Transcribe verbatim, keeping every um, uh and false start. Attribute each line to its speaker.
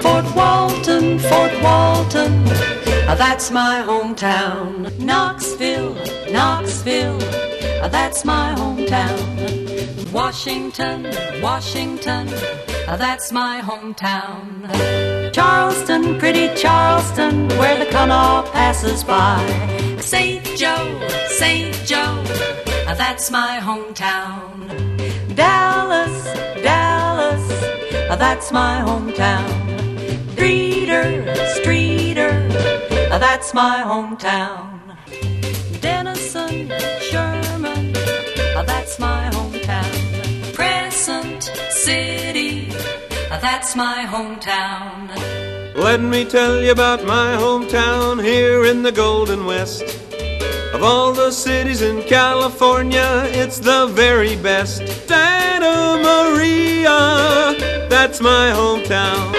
Speaker 1: Fort Walton, Fort Walton, that's my hometown. Knoxville, Knoxville, that's my hometown. Washington, Washington, that's my hometown. Charleston, pretty Charleston, where the canal passes by. Saint Joe, Saint Joe, that's my hometown. Dallas, Dallas, that's my hometown. Streeter, Streeter, that's my hometown. Denison, Sherman, that's my hometown. Crescent City, that's my hometown.
Speaker 2: Let me tell you about my hometown here in the Golden West. Of all the cities in California, it's the very best. Santa Maria, that's my hometown.